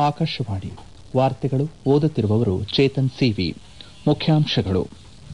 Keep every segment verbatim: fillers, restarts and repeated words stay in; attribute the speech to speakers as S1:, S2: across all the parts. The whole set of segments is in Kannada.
S1: ಆಕಾಶವಾಣಿ ವಾರ್ತೆಗಳು ಓದುತ್ತಿರುವವರು ಚೇತನ್ ಸಿವಿ. ಮುಖ್ಯಾಂಶಗಳು: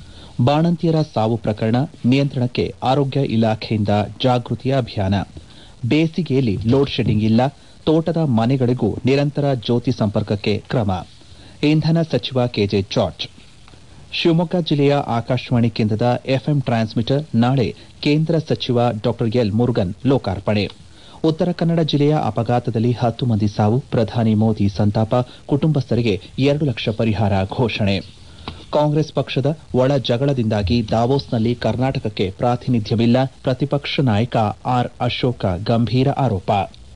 S1: ಬಾಣಂತಿಯರ ಸಾವು ಪ್ರಕರಣ ನಿಯಂತ್ರಣಕ್ಕೆ ಆರೋಗ್ಯ ಇಲಾಖೆಯಿಂದ ಜಾಗೃತಿ ಅಭಿಯಾನ. ಬೇಸಿಗೆಯಲ್ಲಿ ಲೋಡ್ ಶೆಡ್ಡಿಂಗ್ ಇಲ್ಲ, ತೋಟದ ಮನೆಗಳಿಗೂ ನಿರಂತರ ಜ್ಯೋತಿ ಸಂಪರ್ಕಕ್ಕೆ ಕ್ರಮ. ಇಂಧನ ಸಚಿವ ಕೆಜೆ ಜಾರ್ಜ್. ಶಿವಮೊಗ್ಗ ಜಿಲ್ಲೆಯ ಆಕಾಶವಾಣಿ ಕೇಂದ್ರದ ಎಫ್ಎಂ ಟ್ರಾನ್ಸ್ಮಿಟರ್ ನಾಳೆ ಕೇಂದ್ರ ಸಚಿವ ಡಾ ಎಲ್ ಮುರುಗನ್ ಲೋಕಾರ್ಪಣೆ. ಉತ್ತರ ಕನ್ನಡ ಜಿಲ್ಲೆಯ ಅಪಘಾತದಲ್ಲಿ ಹತ್ತು ಮಂದಿ ಸಾವು, ಪ್ರಧಾನಿ ಮೋದಿ ಸಂತಾಪ, ಕುಟುಂಬಸ್ಥರಿಗೆ ಎರಡು ಲಕ್ಷ ಪರಿಹಾರ ಘೋಷಣೆ. ಕಾಂಗ್ರೆಸ್ ಪಕ್ಷದ ಒಳ ಜಗಳದಿಂದಾಗಿ ದಾವೋಸ್ನಲ್ಲಿ ಕರ್ನಾಟಕಕ್ಕೆ ಪ್ರಾತಿನಿಧ್ಯವಿಲ್ಲ, ಪ್ರತಿಪಕ್ಷ ನಾಯಕ ಆರ್ ಅಶೋಕ ಗಂಭೀರ ಆರೋಪ.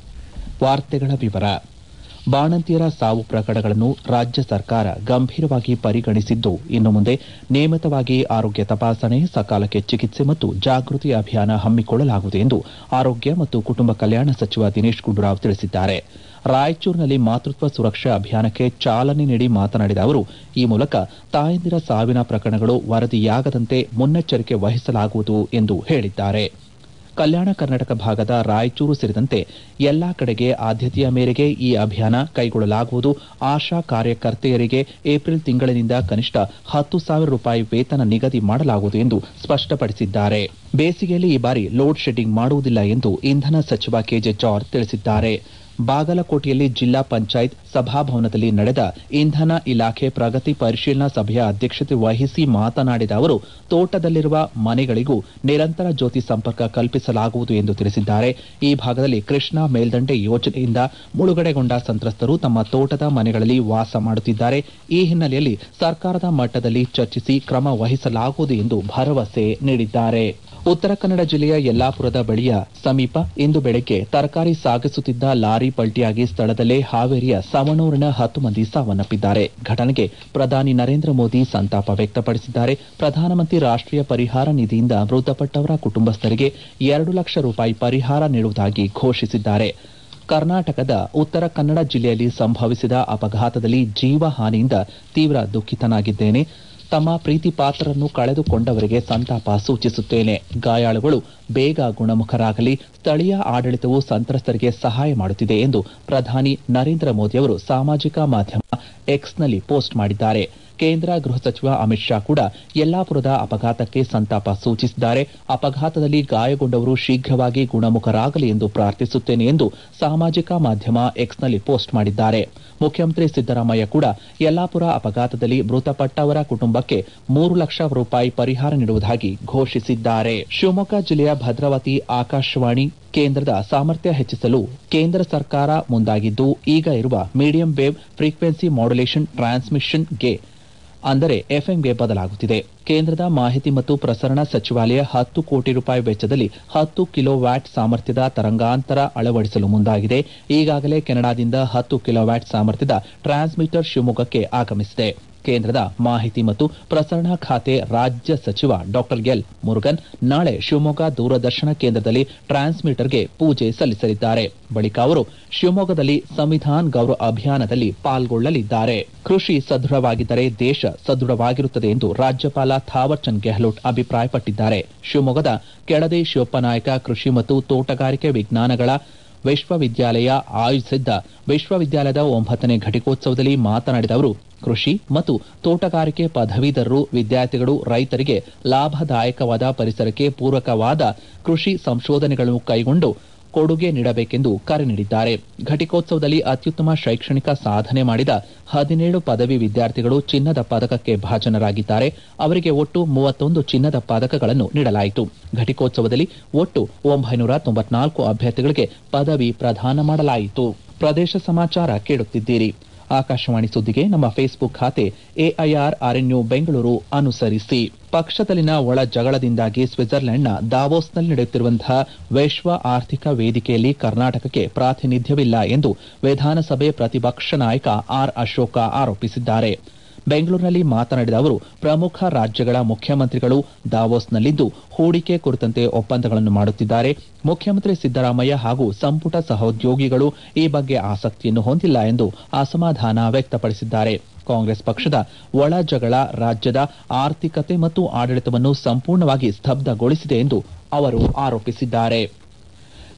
S1: ವಾರ್ತೆಗಳ ವಿವರ. ಬಾಣಂತಿಯರ ಸಾವು ಪ್ರಕರಣಗಳನ್ನು ರಾಜ್ಯ ಸರ್ಕಾರ ಗಂಭೀರವಾಗಿ ಪರಿಗಣಿಸಿದ್ದು, ಇನ್ನು ಮುಂದೆ ನಿಯಮಿತವಾಗಿ ಆರೋಗ್ಯ ತಪಾಸಣೆ, ಸಕಾಲಕ್ಕೆ ಚಿಕಿತ್ಸೆ ಮತ್ತು ಜಾಗೃತಿ ಅಭಿಯಾನ ಹಮ್ಮಿಕೊಳ್ಳಲಾಗುವುದು ಎಂದು ಆರೋಗ್ಯ ಮತ್ತು ಕುಟುಂಬ ಕಲ್ಯಾಣ ಸಚಿವ ದಿನೇಶ್ ಗುಂಡೂರಾವ್ ತಿಳಿಸಿದ್ದಾರೆ. ರಾಯಚೂರಿನಲ್ಲಿ ಮಾತೃತ್ವ ಸುರಕ್ಷಾ ಅಭಿಯಾನಕ್ಕೆ ಚಾಲನೆ ನೀಡಿ ಮಾತನಾಡಿದ ಅವರು, ಈ ಮೂಲಕ ತಾಯಂದಿರ ಸಾವಿನ ಪ್ರಕರಣಗಳು ವರದಿಯಾಗದಂತೆ ಮುನ್ನೆಚ್ಚರಿಕೆ ವಹಿಸಲಾಗುವುದು ಎಂದು ಹೇಳಿದ್ದಾರೆ. ಕಲ್ಯಾಣ ಕರ್ನಾಟಕ ಭಾಗದ ರಾಯಚೂರು ಸೇರಿದಂತೆ ಎಲ್ಲಾ ಕಡೆಗೆ ಆದ್ಯತೆಯ ಮೇರೆಗೆ ಈ ಅಭಿಯಾನ ಕೈಗೊಳ್ಳಲಾಗುವುದು. ಆಶಾ ಕಾರ್ಯಕರ್ತೆಯರಿಗೆ ಏಪ್ರಿಲ್ ತಿಂಗಳಿನಿಂದ ಕನಿಷ್ಠ ಹತ್ತು ಸಾವಿರ ರೂಪಾಯಿ ವೇತನ ನಿಗದಿ ಮಾಡಲಾಗುವುದು ಎಂದು ಸ್ಪಷ್ಟಪಡಿಸಿದ್ದಾರೆ. ಬೇಸಿಗೆಯಲ್ಲಿ ಈ ಬಾರಿ ಲೋಡ್ ಶೆಡ್ಡಿಂಗ್ ಮಾಡುವುದಿಲ್ಲ ಎಂದು ಇಂಧನ ಸಚಿವ ಕೆಜೆ ಜಾರ್ಜ್ ತಿಳಿಸಿದ್ದಾರೆ. ಬಾಗಲಕೋಟೆಯಲ್ಲಿ ಜಿಲ್ಲಾ ಪಂಚಾಯತ್ ಸಭಾಭವನದಲ್ಲಿ ನಡೆದ ಇಂಧನ ಇಲಾಖೆ ಪ್ರಗತಿ ಪರಿಶೀಲನಾ ಸಭೆಯ ಅಧ್ಯಕ್ಷತೆ ವಹಿಸಿ ಮಾತನಾಡಿದ ಅವರು, ತೋಟದಲ್ಲಿರುವ ಮನೆಗಳಿಗೂ ನಿರಂತರ ಜ್ಯೋತಿ ಸಂಪರ್ಕ ಕಲ್ಪಿಸಲಾಗುವುದು ಎಂದು ತಿಳಿಸಿದ್ದಾರೆ. ಈ ಭಾಗದಲ್ಲಿ ಕೃಷ್ಣಾ ಮೇಲ್ದಂಡೆ ಯೋಜನೆಯಿಂದ ಮುಳುಗಡೆಗೊಂಡ ಸಂತ್ರಸ್ತರು ತಮ್ಮ ತೋಟದ ಮನೆಗಳಲ್ಲಿ ವಾಸ ಮಾಡುತ್ತಿದ್ದಾರೆ. ಈ ಹಿನ್ನೆಲೆಯಲ್ಲಿ ಸರ್ಕಾರದ ಮಟ್ಟದಲ್ಲಿ ಚರ್ಚಿಸಿ ಕ್ರಮ ವಹಿಸಲಾಗುವುದು ಎಂದು ಭರವಸೆ ನೀಡಿದ್ದಾರೆ. ಉತ್ತರ ಕನ್ನಡ ಜಿಲ್ಲೆಯ ಯಲ್ಲಾಪುರದ ಬಳಿಯ ಸಮೀಪ ಇಂದು ಬೆಳಗ್ಗೆ ತರಕಾರಿ ಸಾಗಿಸುತ್ತಿದ್ದ ಲಾರಿ ಪಲ್ಟಿಯಾಗಿ ಸ್ಥಳದಲ್ಲೇ ಹಾವೇರಿಯ ಸವಣೂರಿನ ಹತ್ತು ಮಂದಿ ಸಾವನ್ನಪ್ಪಿದ್ದಾರೆ. ಘಟನೆಗೆ ಪ್ರಧಾನಿ ನರೇಂದ್ರ ಮೋದಿ ಸಂತಾಪ ವ್ಯಕ್ತಪಡಿಸಿದ್ದಾರೆ. ಪ್ರಧಾನಮಂತ್ರಿ ರಾಷ್ಟೀಯ ಪರಿಹಾರ ನಿಧಿಯಿಂದ ಮೃತಪಟ್ಟವರ ಕುಟುಂಬಸ್ಥರಿಗೆ ಎರಡು ಲಕ್ಷ ರೂಪಾಯಿ ಪರಿಹಾರ ನೀಡುವುದಾಗಿ ಘೋಷಿಸಿದ್ದಾರೆ. ಕರ್ನಾಟಕದ ಉತ್ತರ ಕನ್ನಡ ಜಿಲ್ಲೆಯಲ್ಲಿ ಸಂಭವಿಸಿದ ಅಪಘಾತದಲ್ಲಿ ಜೀವಹಾನಿಯಿಂದ ತೀವ್ರ ದುಃಖಿತನಾಗಿದ್ದೇನೆ. ತಮ್ಮ ಪ್ರೀತಿ ಪಾತ್ರರನ್ನು ಕಳೆದುಕೊಂಡವರಿಗೆ ಸಂತಾಪ ಸೂಚಿಸುತ್ತೇನೆ. ಗಾಯಾಳುಗಳು ಬೇಗ ಗುಣಮುಖರಾಗಲಿ. ಸ್ಥಳೀಯ ಆಡಳಿತವು ಸಂತ್ರಸ್ತರಿಗೆ ಸಹಾಯ ಮಾಡುತ್ತಿದೆ ಎಂದು ಪ್ರಧಾನಿ ನರೇಂದ್ರ ಮೋದಿ ಅವರು ಸಾಮಾಜಿಕ ಮಾಧ್ಯಮ ಎಕ್ಸ್ನಲ್ಲಿ ಪೋಸ್ಟ್ ಮಾಡಿದ್ದಾರೆ. ಕೇಂದ್ರ ಗೃಹ ಸಚಿವ ಅಮಿತ್ ಶಾ ಕೂಡ ಯಲ್ಲಾಪುರದ ಅಪಘಾತಕ್ಕೆ ಸಂತಾಪ ಸೂಚಿಸಿದ್ದಾರೆ. ಅಪಘಾತದಲ್ಲಿ ಗಾಯಗೊಂಡವರು ಶೀಘ್ರವಾಗಿ ಗುಣಮುಖರಾಗಲಿ ಎಂದು ಪ್ರಾರ್ಥಿಸುತ್ತೇನೆ ಎಂದು ಸಾಮಾಜಿಕ ಮಾಧ್ಯಮ ಎಕ್ಸ್ನಲ್ಲಿ ಪೋಸ್ಟ್ ಮಾಡಿದ್ದಾರೆ. ಮುಖ್ಯಮಂತ್ರಿ ಸಿದ್ದರಾಮಯ್ಯ ಕೂಡ ಯಲ್ಲಾಪುರ ಅಪಘಾತದಲ್ಲಿ ಮೃತಪಟ್ಟವರ ಕುಟುಂಬಕ್ಕೆ ಮೂರು ಲಕ್ಷ ರೂಪಾಯಿ ಪರಿಹಾರ ನೀಡುವುದಾಗಿ ಘೋಷಿಸಿದ್ದಾರೆ. ಶಿವಮೊಗ್ಗ ಜಿಲ್ಲೆಯ ಭದ್ರಾವತಿ ಆಕಾಶವಾಣಿ ಕೇಂದ್ರದ ಸಾಮರ್ಥ್ಯ ಹೆಚ್ಚಿಸಲು ಕೇಂದ್ರ ಸರ್ಕಾರ ಮುಂದಾಗಿದ್ದು, ಈಗ ಇರುವ ಮೀಡಿಯಂ ವೇವ್ ಫ್ರೀಕ್ವೆನ್ಸಿ ಮಾಡ್ಯುಲೇಷನ್ ಟ್ರಾನ್ಸ್ಮಿಷನ್ಗೆ ಅಂದರೆ ಎಫ್ಎಂಗೆ ಬದಲಾಗುತ್ತಿದೆ. ಕೇಂದ್ರದ ಮಾಹಿತಿ ಮತ್ತು ಪ್ರಸರಣ ಸಚಿವಾಲಯ ಹತ್ತು ಕೋಟಿ ರೂಪಾಯಿ ವೆಚ್ಚದಲ್ಲಿ ಹತ್ತು ಕಿಲೋ ವ್ಯಾಟ್ ಸಾಮರ್ಥ್ಯದ ತರಂಗಾಂತರ ಅಳವಡಿಸಲು ಮುಂದಾಗಿದೆ. ಈಗಾಗಲೇ ಕೆನಡಾದಿಂದ ಹತ್ತು ಕಿಲೋ ವ್ಯಾಟ್ ಸಾಮರ್ಥ್ಯದ ಟ್ರಾನ್ಸ್ಮಿಟರ್ ಶಿವಮೊಗ್ಗಕ್ಕೆ ಆಗಮಿಸಿದೆ. ಕೇಂದ್ರದ ಮಾಹಿತಿ ಮತ್ತು ಪ್ರಸರಣ ಖಾತೆ ರಾಜ್ಯ ಸಚಿವ ಡಾ ಎಲ್ ಮುರುಗನ್ ನಾಳೆ ಶಿವಮೊಗ್ಗ ದೂರದರ್ಶನ ಕೇಂದ್ರದಲ್ಲಿ ಟ್ರಾನ್ಸ್ಮಿಟರ್ಗೆ ಪೂಜೆ ಸಲ್ಲಿಸಲಿದ್ದಾರೆ. ಬಳಿಕ ಅವರು ಶಿವಮೊಗ್ಗದಲ್ಲಿ ಸಂವಿಧಾನ್ ಗೌರವ ಅಭಿಯಾನದಲ್ಲಿ ಪಾಲ್ಗೊಳ್ಳಲಿದ್ದಾರೆ. ಕೃಷಿ ಸದೃಢವಾಗಿದ್ದರೆ ದೇಶ ಸದೃಢವಾಗಿರುತ್ತದೆ ಎಂದು ರಾಜ್ಯಪಾಲ ಥಾವರ್ ಚಂದ್ ಗೆಹ್ಲೋಟ್ ಅಭಿಪ್ರಾಯಪಟ್ಟಿದ್ದಾರೆ. ಶಿವಮೊಗ್ಗದ ಕೆಳದಿ ಶಿವಪ್ಪನಾಯಕ ಕೃಷಿ ಮತ್ತು ತೋಟಗಾರಿಕೆ ವಿಜ್ಞಾನಗಳ ವಿಶ್ವವಿದ್ಯಾಲಯ ಆಯೋಜಿಸಿದ್ದ ವಿಶ್ವವಿದ್ಯಾಲಯದ ಒಂಬತ್ತನೇ ಘಟಿಕೋತ್ಸವದಲ್ಲಿ ಮಾತನಾಡಿದ ಅವರು, ಕೃಷಿ ಮತ್ತು ತೋಟಗಾರಿಕೆ ಪದವೀಧರರು, ವಿದ್ಯಾರ್ಥಿಗಳು, ರೈತರಿಗೆ ಲಾಭದಾಯಕವಾದ ಪರಿಸರಕ್ಕೆ ಪೂರಕವಾದ ಕೃಷಿ ಸಂಶೋಧನೆಗಳನ್ನು ಕೈಗೊಂಡು ಕೊಡುಗೆ ನೀಡಬೇಕೆಂದು ಕರೆ ನೀಡಿದ್ದಾರೆ. ಘಟಿಕೋತ್ಸವದಲ್ಲಿ ಅತ್ಯುತ್ತಮ ಶೈಕ್ಷಣಿಕ ಸಾಧನೆ ಮಾಡಿದ ಹದಿನೇಳು ಪದವಿ ವಿದ್ಯಾರ್ಥಿಗಳು ಚಿನ್ನದ ಪದಕಕ್ಕೆ ಭಾಜನರಾಗಿದ್ದಾರೆ. ಅವರಿಗೆ ಒಟ್ಟು ಮೂವತ್ತೊಂದು ಚಿನ್ನದ ಪದಕಗಳನ್ನು ನೀಡಲಾಯಿತು. ಘಟಿಕೋತ್ಸವದಲ್ಲಿ ಒಟ್ಟು ಒಂಬೈನೂರ ತೊಂಬತ್ನಾಲ್ಕು ಅಭ್ಯರ್ಥಿಗಳಿಗೆ ಪದವಿ ಪ್ರದಾನ ಮಾಡಲಾಯಿತು. ಪ್ರದೇಶ ಸಮಾಚಾರ ಕೇಳುತ್ತಿದ್ದೀರಿ. ಆಕಾಶವಾಣಿ ಸುದ್ದಿಗೆ ನಮ್ಮ ಫೇಸ್ಬುಕ್ ಖಾತೆ ಎಐಆರ್ ಆರ್ಎನ್ಯು ಬೆಂಗಳೂರು ಅನುಸರಿಸಿ. ಪಕ್ಷದಲ್ಲಿನ ಒಳ ಜಗಳದಿಂದಾಗಿ ಸ್ವಿಟ್ಜರ್ಲೆಂಡ್ನ ದಾವೋಸ್ನಲ್ಲಿ ನಡೆಯುತ್ತಿರುವಂತಹ ವಿಶ್ವ ಆರ್ಥಿಕ ವೇದಿಕೆಯಲ್ಲಿ ಕರ್ನಾಟಕಕ್ಕೆ ಪ್ರಾತಿನಿಧ್ಯವಿಲ್ಲ ಎಂದು ವಿಧಾನಸಭೆ ಪ್ರತಿಪಕ್ಷ ನಾಯಕ ಆರ್ ಅಶೋಕ ಆರೋಪಿಸಿದ್ದಾರೆ. ಬೆಂಗಳೂರಿನಲ್ಲಿ ಮಾತನಾಡಿದ ಅವರು, ಪ್ರಮುಖ ರಾಜ್ಯಗಳ ಮುಖ್ಯಮಂತ್ರಿಗಳು ದಾವೋಸ್ನಲ್ಲಿದ್ದು ಹೂಡಿಕೆ ಕುರಿತಂತೆ ಒಪ್ಪಂದಗಳನ್ನು ಮಾಡುತ್ತಿದ್ದಾರೆ. ಮುಖ್ಯಮಂತ್ರಿ ಸಿದ್ದರಾಮಯ್ಯ ಹಾಗೂ ಸಂಪುಟ ಸಹೋದ್ಯೋಗಿಗಳು ಈ ಬಗ್ಗೆ ಆಸಕ್ತಿಯನ್ನು ಹೊಂದಿಲ್ಲ ಎಂದು ಅಸಮಾಧಾನ ವ್ಯಕ್ತಪಡಿಸಿದ್ದಾರೆ. ಕಾಂಗ್ರೆಸ್ ಪಕ್ಷದ ಒಳ ಜಗಳ ರಾಜ್ಯದ ಆರ್ಥಿಕತೆ ಮತ್ತು ಆಡಳಿತವನ್ನು ಸಂಪೂರ್ಣವಾಗಿ ಸ್ತಬ್ಧಗೊಳಿಸಿದೆ ಎಂದು ಅವರು ಆರೋಪಿಸಿದ್ದಾರೆ.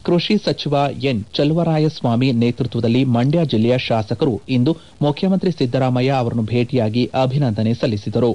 S1: ಕೃಷಿ ಸಚಿವ ಎನ್ ಚಲುವರಾಯಸ್ವಾಮಿ ನೇತೃತ್ವದಲ್ಲಿ ಮಂಡ್ಯ ಜಿಲ್ಲೆಯ ಶಾಸಕರು ಇಂದು ಮುಖ್ಯಮಂತ್ರಿ ಸಿದ್ದರಾಮಯ್ಯ ಅವರನ್ನು ಭೇಟಿಯಾಗಿ ಅಭಿನಂದನೆ ಸಲ್ಲಿಸಿದರು.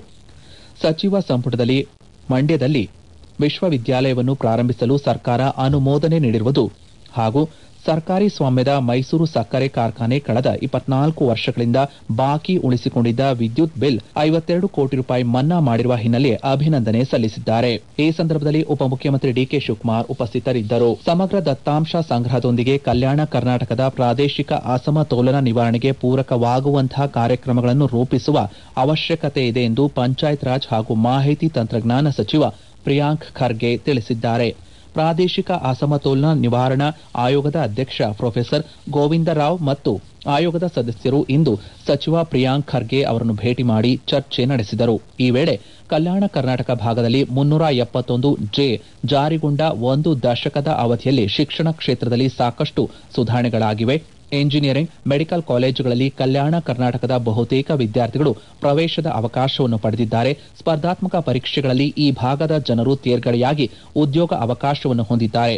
S1: ಸಚಿವ ಸಂಪುಟದಲ್ಲಿ ಮಂಡ್ಯದಲ್ಲಿ ವಿಶ್ವವಿದ್ಯಾಲಯವನ್ನು ಪ್ರಾರಂಭಿಸಲು ಸರ್ಕಾರ ಅನುಮೋದನೆ ನೀಡಿರುವುದು ಹಾಗೂ ಸರ್ಕಾರಿ ಸ್ವಾಮ್ಯದ ಮೈಸೂರು ಸಕ್ಕರೆ ಕಾರ್ಖಾನೆ ಕಳೆದ ಇಪ್ಪತ್ನಾಲ್ಕು ವರ್ಷಗಳಿಂದ ಬಾಕಿ ಉಳಿಸಿಕೊಂಡಿದ್ದ ವಿದ್ಯುತ್ ಬಿಲ್ ಐವತ್ತೆರಡು ಕೋಟಿ ರೂಪಾಯಿ ಮನ್ನಾ ಮಾಡಿರುವ ಹಿನ್ನೆಲೆ ಅಭಿನಂದನೆ ಸಲ್ಲಿಸಿದ್ದಾರೆ. ಈ ಸಂದರ್ಭದಲ್ಲಿ ಉಪಮುಖ್ಯಮಂತ್ರಿ ಡಿಕೆ ಶಿವಕುಮಾರ್ ಉಪಸ್ಥಿತರಿದ್ದರು. ಸಮಗ್ರ ದತ್ತಾಂಶ ಸಂಗ್ರಹದೊಂದಿಗೆ ಕಲ್ಯಾಣ ಕರ್ನಾಟಕದ ಪ್ರಾದೇಶಿಕ ಅಸಮತೋಲನ ನಿವಾರಣೆಗೆ ಪೂರಕವಾಗುವಂತಹ ಕಾರ್ಯಕ್ರಮಗಳನ್ನು ರೂಪಿಸುವ ಅವಶ್ಯಕತೆ ಇದೆ ಎಂದು ಪಂಚಾಯತ್ ರಾಜ್ ಹಾಗೂ ಮಾಹಿತಿ ತಂತ್ರಜ್ಞಾನ ಸಚಿವ ಪ್ರಿಯಾಂಕ್ ಖರ್ಗೆ ತಿಳಿಸಿದ್ದಾರೆ. ಪ್ರಾದೇಶಿಕ ಅಸಮತೋಲನ ನಿವಾರಣಾ ಆಯೋಗದ ಅಧ್ಯಕ್ಷ ಪ್ರೊಫೆಸರ್ ಗೋವಿಂದರಾವ್ ಮತ್ತು ಆಯೋಗದ ಸದಸ್ಯರು ಇಂದು ಸಚಿವ ಪ್ರಿಯಾಂಕ್ ಖರ್ಗೆ ಅವರನ್ನು ಭೇಟಿ ಮಾಡಿ ಚರ್ಚೆ ನಡೆಸಿದರು. ಈ ವೇಳೆ ಕಲ್ಯಾಣ ಕರ್ನಾಟಕ ಭಾಗದಲ್ಲಿ ಮುನ್ನೂರ ಎಪ್ಪತ್ತೊಂದು ಜೆ ಜಾರಿಗೊಂಡ ಒಂದು ದಶಕದ ಅವಧಿಯಲ್ಲಿ ಶಿಕ್ಷಣ ಕ್ಷೇತ್ರದಲ್ಲಿ ಸಾಕಷ್ಟು ಸುಧಾರಣೆಗಳಾಗಿವೆ. ಎಂಜಿನಿಯರಿಂಗ್, ಮೆಡಿಕಲ್ ಕಾಲೇಜುಗಳಲ್ಲಿ ಕಲ್ಯಾಣ ಕರ್ನಾಟಕದ ಬಹುತೇಕ ವಿದ್ಯಾರ್ಥಿಗಳು ಪ್ರವೇಶದ ಅವಕಾಶವನ್ನು ಪಡೆದಿದ್ದಾರೆ. ಸ್ಪರ್ಧಾತ್ಮಕ ಪರೀಕ್ಷೆಗಳಲ್ಲಿ ಈ ಭಾಗದ ಜನರು ತೇರ್ಗಡೆಯಾಗಿ ಉದ್ಯೋಗ ಅವಕಾಶವನ್ನು ಹೊಂದಿದ್ದಾರೆ.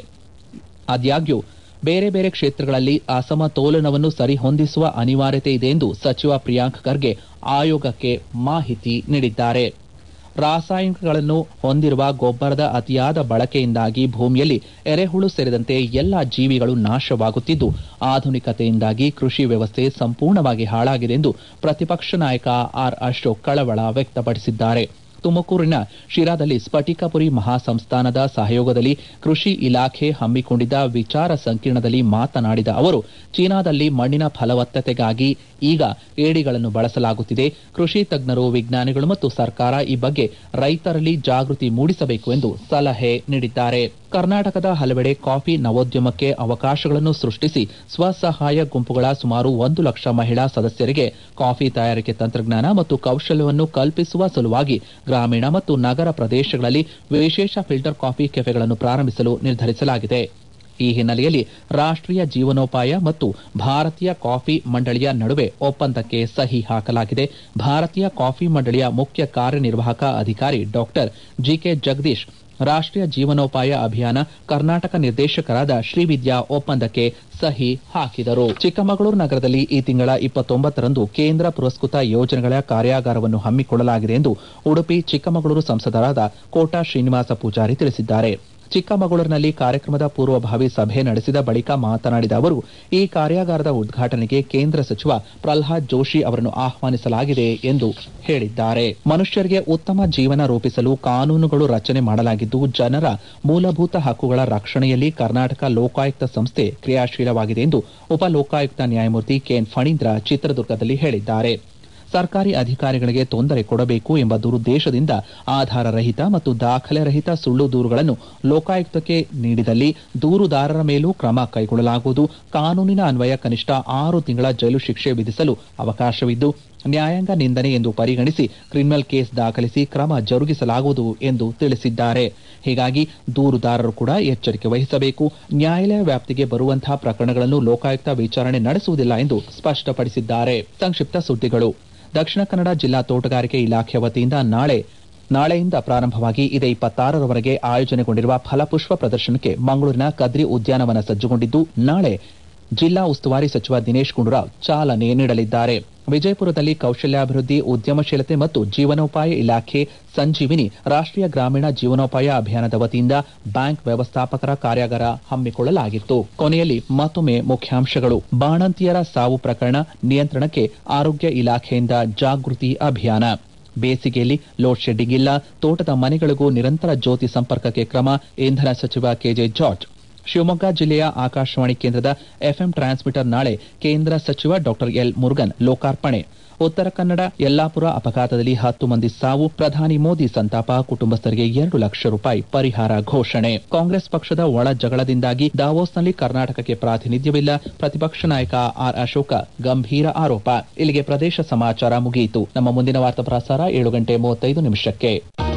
S1: ಆದಾಗ್ಯೂ ಬೇರೆ ಬೇರೆ ಕ್ಷೇತ್ರಗಳಲ್ಲಿ ಅಸಮತೋಲನವನ್ನು ಸರಿಹೊಂದಿಸುವ ಅನಿವಾರ್ಯತೆ ಇದೆ ಎಂದು ಸಚಿವ ಪ್ರಿಯಾಂಕ್ ಖರ್ಗೆ ಆಯೋಗಕ್ಕೆ ಮಾಹಿತಿ ನೀಡಿದ್ದಾರೆ. ರಾಸಾಯನಿಕಗಳನ್ನು ಹೊಂದಿರುವ ಗೊಬ್ಬರದ ಅತಿಯಾದ ಬಳಕೆಯಿಂದಾಗಿ ಭೂಮಿಯಲ್ಲಿ ಎರೆಹುಳು ಸೇರಿದಂತೆ ಎಲ್ಲಾ ಜೀವಿಗಳು ನಾಶವಾಗುತ್ತಿದ್ದು, ಆಧುನಿಕತೆಯಿಂದಾಗಿ ಕೃಷಿ ವ್ಯವಸ್ಥೆ ಸಂಪೂರ್ಣವಾಗಿ ಹಾಳಾಗಿದೆ ಎಂದು ಪ್ರತಿಪಕ್ಷ ನಾಯಕ ಆರ್ ಅಶೋಕ್ ಕಳವಳ ವ್ಯಕ್ತಪಡಿಸಿದ್ದಾರೆ. ತುಮಕೂರಿನ ಶಿರಾದಲ್ಲಿ ಸ್ಫಟಿಕಪುರಿ ಮಹಾಸಂಸ್ಥಾನದ ಸಹಯೋಗದಲ್ಲಿ ಕೃಷಿ ಇಲಾಖೆ ಹಮ್ಮಿಕೊಂಡಿದ್ದ ವಿಚಾರ ಸಂಕಿರಣದಲ್ಲಿ ಮಾತನಾಡಿದ ಅವರು, ಚೀನಾದಲ್ಲಿ ಮಣ್ಣಿನ ಫಲವತ್ತತೆಗಾಗಿ ಈಗ ಏಡಿಗಳನ್ನು ಬಳಸಲಾಗುತ್ತಿದೆ. ಕೃಷಿ ತಜ್ಞರು, ವಿಜ್ಞಾನಿಗಳು ಮತ್ತು ಸರ್ಕಾರ ಈ ಬಗ್ಗೆ ರೈತರಲ್ಲಿ ಜಾಗೃತಿ ಮೂಡಿಸಬೇಕು ಎಂದು ಸಲಹೆ ನೀಡಿದ್ದಾರೆ. ಕರ್ನಾಟಕದ ಹಲವೆಡೆ ಕಾಫಿ ನವೋದ್ಯಮಕ್ಕೆ ಅವಕಾಶಗಳನ್ನು ಸೃಷ್ಟಿಸಿ ಸ್ವಸಹಾಯ ಗುಂಪುಗಳ ಸುಮಾರು ಒಂದು ಲಕ್ಷ ಮಹಿಳಾ ಸದಸ್ಯರಿಗೆ ಕಾಫಿ ತಯಾರಿಕೆ ತಂತ್ರಜ್ಞಾನ ಮತ್ತು ಕೌಶಲ್ಯವನ್ನು ಕಲ್ಪಿಸುವ ಸಲುವಾಗಿ ಗ್ರಾಮೀಣ ಮತ್ತು ನಗರ ಪ್ರದೇಶಗಳಲ್ಲಿ ವಿಶೇಷ ಫಿಲ್ಟರ್ ಕಾಫಿ ಕೆಫೆಗಳನ್ನು ಪ್ರಾರಂಭಿಸಲು ನಿರ್ಧರಿಸಲಾಗಿದೆ. ಈ ಹಿನ್ನೆಲೆಯಲ್ಲಿ ರಾಷ್ಟ್ರೀಯ ಜೀವನೋಪಾಯ ಮತ್ತು ಭಾರತೀಯ ಕಾಫಿ ಮಂಡಳಿಯ ನಡುವೆ ಒಪ್ಪಂದಕ್ಕೆ ಸಹಿ ಹಾಕಲಾಗಿದೆ. ಭಾರತೀಯ ಕಾಫಿ ಮಂಡಳಿಯ ಮುಖ್ಯ ಕಾರ್ಯನಿರ್ವಾಹಕ ಅಧಿಕಾರಿ ಡಾಕ್ಟರ್ ಜಿಕೆ ಜಗದೀಶ್, ರಾಷ್ಟ್ರೀಯ ಜೀವನೋಪಾಯ ಅಭಿಯಾನ ಕರ್ನಾಟಕ ನಿರ್ದೇಶಕರಾದ ಶ್ರೀವಿದ್ಯಾ ಒಪ್ಪಂದಕ್ಕೆ ಸಹಿ ಹಾಕಿದರು. ಚಿಕ್ಕಮಗಳೂರು ನಗರದಲ್ಲಿ ಈ ತಿಂಗಳ ಇಪ್ಪತ್ತೊಂಬತ್ತರಂದು ಕೇಂದ್ರ ಪುರಸ್ಕೃತ ಯೋಜನೆಗಳ ಕಾರ್ಯಾಗಾರವನ್ನು ಹಮ್ಮಿಕೊಳ್ಳಲಾಗಿದೆ ಎಂದು ಉಡುಪಿ ಚಿಕ್ಕಮಗಳೂರು ಸಂಸದರಾದ ಕೋಟಾ ಶ್ರೀನಿವಾಸ ಪೂಜಾರಿ ತಿಳಿಸಿದ್ದಾರೆ. ಚಿಕ್ಕಮಗಳೂರಿನಲ್ಲಿ ಕಾರ್ಯಕ್ರಮದ ಪೂರ್ವಭಾವಿ ಸಭೆ ನಡೆಸಿದ ಬಳಿಕ ಮಾತನಾಡಿದ ಅವರು, ಈ ಕಾರ್ಯಾಗಾರದ ಉದ್ಘಾಟನೆಗೆ ಕೇಂದ್ರ ಸಚಿವ ಪ್ರಲ್ಹಾದ್ ಜೋಶಿ ಅವರನ್ನು ಆಹ್ವಾನಿಸಲಾಗಿದೆ ಎಂದು ಹೇಳಿದ್ದಾರೆ. ಮನುಷ್ಯರಿಗೆ ಉತ್ತಮ ಜೀವನ ರೂಪಿಸಲು ಕಾನೂನುಗಳು ರಚನೆ ಮಾಡಲಾಗಿದ್ದು, ಜನರ ಮೂಲಭೂತ ಹಕ್ಕುಗಳ ರಕ್ಷಣೆಯಲ್ಲಿ ಕರ್ನಾಟಕ ಲೋಕಾಯುಕ್ತ ಸಂಸ್ಥೆ ಕ್ರಿಯಾಶೀಲವಾಗಿದೆ ಎಂದು ಉಪ ಲೋಕಾಯುಕ್ತ ನ್ಯಾಯಮೂರ್ತಿ ಕೆಎನ್ ಫಣೀಂದ್ರ ಚಿತ್ರದುರ್ಗದಲ್ಲಿ ಹೇಳಿದ್ದಾರೆ. ಸರ್ಕಾರಿ ಅಧಿಕಾರಿಗಳಿಗೆ ತೊಂದರೆ ಕೊಡಬೇಕು ಎಂಬ ದುರುದ್ದೇಶದಿಂದ ಆಧಾರ ರಹಿತ ಮತ್ತು ದಾಖಲೆ ರಹಿತ ಸುಳ್ಳು ದೂರುಗಳನ್ನು ಲೋಕಾಯುಕ್ತಕ್ಕೆ ನೀಡಿದಲ್ಲಿ ದೂರುದಾರರ ಮೇಲೂ ಕ್ರಮ ಕೈಗೊಳ್ಳಲಾಗುವುದು. ಕಾನೂನಿನ ಅನ್ವಯ ಕನಿಷ್ಠ ಆರು ತಿಂಗಳ ಜೈಲು ಶಿಕ್ಷೆ ವಿಧಿಸಲು ಅವಕಾಶವಿದ್ದು, ನ್ಯಾಯಾಂಗ ನಿಂದನೆ ಎಂದು ಪರಿಗಣಿಸಿ ಕ್ರಿಮಿನಲ್ ಕೇಸ್ ದಾಖಲಿಸಿ ಕ್ರಮ ಜರುಗಿಸಲಾಗುವುದು ಎಂದು ತಿಳಿಸಿದ್ದಾರೆ. ಹೀಗಾಗಿ ದೂರುದಾರರು ಕೂಡ ಎಚ್ಚರಿಕೆ ವಹಿಸಬೇಕು. ನ್ಯಾಯಾಲಯ ವ್ಯಾಪ್ತಿಗೆ ಬರುವಂತಹ ಪ್ರಕರಣಗಳನ್ನು ಲೋಕಾಯುಕ್ತ ವಿಚಾರಣೆ ನಡೆಸುವುದಿಲ್ಲ ಎಂದು ಸ್ಪಷ್ಟಪಡಿಸಿದ್ದಾರೆ. ಸಂಕ್ಷಿಪ್ತ ಸುದ್ದಿಗಳು. ದಕ್ಷಿಣ ಕನ್ನಡ ಜಿಲ್ಲಾ ತೋಟಗಾರಿಕೆ ಇಲಾಖೆ ವತಿಯಿಂದ ನಾಳೆ ನಾಳೆಯಿಂದ ಪ್ರಾರಂಭವಾಗಿ ಇದೇ ಇಪ್ಪತ್ತಾರರವರೆಗೆ ಆಯೋಜನೆಗೊಂಡಿರುವ ಫಲಪುಷ್ಪ ಪ್ರದರ್ಶನಕ್ಕೆ ಮಂಗಳೂರಿನ ಕದ್ರಿ ಉದ್ಯಾನವನ ಸಜ್ಜುಗೊಂಡಿದ್ದು, ನಾಳೆ ಜಿಲ್ಲಾ ಉಸ್ತುವಾರಿ ಸಚಿವ ದಿನೇಶ್ ಗುಂಡೂರಾವ್ ಚಾಲನೆ ನೀಡಲಿದ್ದಾರೆ. ವಿಜಯಪುರದಲ್ಲಿ ಕೌಶಲ್ಯಾಭಿವೃದ್ಧಿ, ಉದ್ಯಮಶೀಲತೆ ಮತ್ತು ಜೀವನೋಪಾಯ ಇಲಾಖೆ ಸಂಜೀವಿನಿ ರಾಷ್ಟ್ರೀಯ ಗ್ರಾಮೀಣ ಜೀವನೋಪಾಯ ಅಭಿಯಾನದ ವತಿಯಿಂದ ಬ್ಯಾಂಕ್ ವ್ಯವಸ್ಥಾಪಕರ ಕಾರ್ಯಾಗಾರ ಹಮ್ಮಿಕೊಳ್ಳಲಾಗಿತ್ತು. ಕೊನೆಯಲ್ಲಿ ಮತ್ತೊಮ್ಮೆ ಮುಖ್ಯಾಂಶಗಳು. ಬಾಣಂತಿಯರ ಸಾವು ಪ್ರಕರಣ ನಿಯಂತ್ರಣಕ್ಕೆ ಆರೋಗ್ಯ ಇಲಾಖೆಯಿಂದ ಜಾಗೃತಿ ಅಭಿಯಾನ. ಬೇಸಿಗೆಯಲ್ಲಿ ಲೋಡ್ ಶೆಡ್ಡಿಂಗ್ ಇಲ್ಲ, ತೋಟದ ಮನೆಗಳಿಗೂ ನಿರಂತರ ಜ್ಯೋತಿ ಸಂಪರ್ಕಕ್ಕೆ ಕ್ರಮ. ಇಂಧನ ಸಚಿವ ಕೆಜೆ ಜಾರ್ಜ್. ಶಿವಮೊಗ್ಗ ಜಿಲ್ಲೆಯ ಆಕಾಶವಾಣಿ ಕೇಂದ್ರದ ಎಫ್ಎಂ ಟ್ರಾನ್ಸ್ಮಿಟರ್ ನಾಳೆ ಕೇಂದ್ರ ಸಚಿವ ಡಾಕ್ಟರ್ ಎಲ್ ಮುರುಗನ್ ಲೋಕಾರ್ಪಣೆ. ಉತ್ತರ ಕನ್ನಡ ಯಲ್ಲಾಪುರ ಅಪಘಾತದಲ್ಲಿ ಹತ್ತು ಮಂದಿ ಸಾವು, ಪ್ರಧಾನಿ ಮೋದಿ ಸಂತಾಪ, ಕುಟುಂಬಸ್ಥರಿಗೆ ಎರಡು ಲಕ್ಷ ರೂಪಾಯಿ ಪರಿಹಾರ ಘೋಷಣೆ. ಕಾಂಗ್ರೆಸ್ ಪಕ್ಷದ ಒಳ ಜಗಳದಿಂದಾಗಿ ದಾವೋಸ್ನಲ್ಲಿ ಕರ್ನಾಟಕಕ್ಕೆ ಪ್ರಾತಿನಿಧ್ಯವಿಲ್ಲ, ಪ್ರತಿಪಕ್ಷ ನಾಯಕ ಆರ್ ಅಶೋಕ ಗಂಭೀರ ಆರೋಪ. ಇಲ್ಲಿಗೆ ಪ್ರದೇಶ ಸಮಾಚಾರ ಮುಗಿಯಿತು. ನಮ್ಮ ಮುಂದಿನ ವಾರ್ತಾ ಪ್ರಸಾರ ಏಳು ಗಂಟೆ ಮೂವತ್ತೈದು ನಿಮಿಷಕ್ಕೆ.